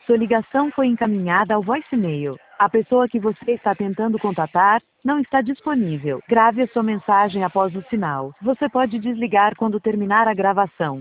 Sua ligação foi encaminhada ao voicemail. A pessoa que você está tentando contatar não está disponível. Grave a sua mensagem após o sinal. Você pode desligar quando terminar a gravação.